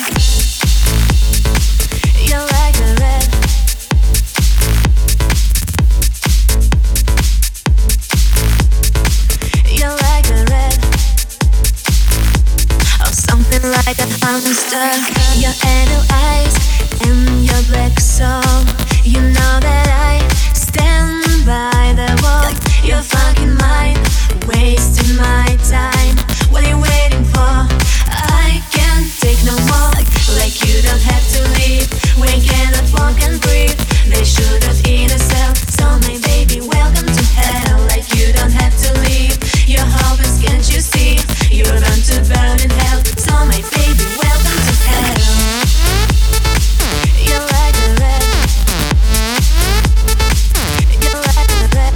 You're like a red. You're like a red. Or something like a hamster. Your yellow eyes and your black soul. You know that I stand by the wall. You're fucking mine, wasting my time. What are you waiting for? I can't take no more. Like you don't have to leave. We cannot walk and breathe. They should have in a cell. So my baby, welcome to hell. Like you don't have to leave. You're hopeless, can't you see? You're bound to burn in hell. So my baby, welcome to hell. You're like a red. You're like a red.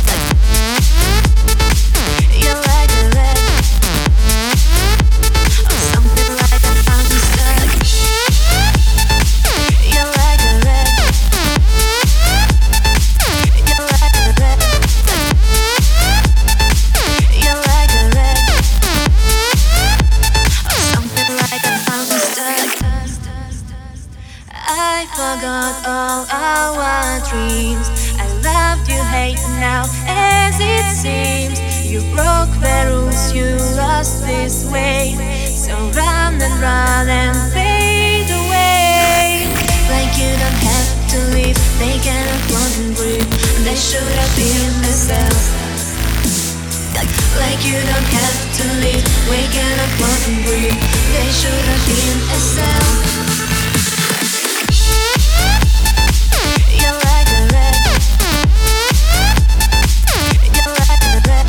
You're like a red. Or something like a hamster. You're like a red. You're like a red. You're like a red. Or something like a hamster. I forgot all our dreams. I loved you, hate now as it seems. You broke the rules, you lost this way. So run and fade away. Like you don't have to leave. They cannot walk and breathe. They should have been themselves. Like you don't have to leave. We cannot walk and breathe. They should have been a cell. You're like a red. You're like a red.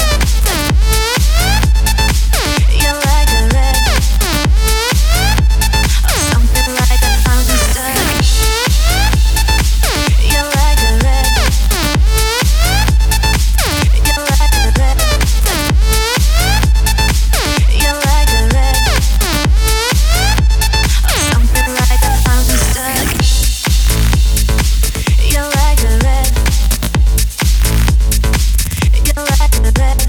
You're like a red. Or something like a hamster. You're like a red. You're like a red. You're like a red. Or something like a hamster. You're like a red. You're like a red.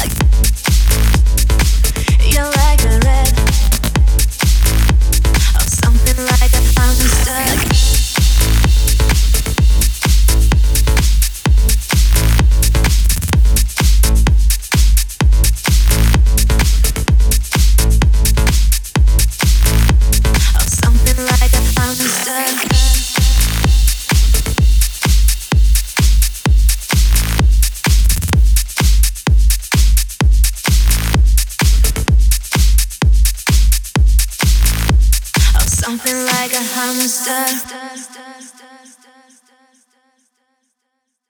You're like a red. Or something like a hamster. Or something like a hamster. Something like a hamster.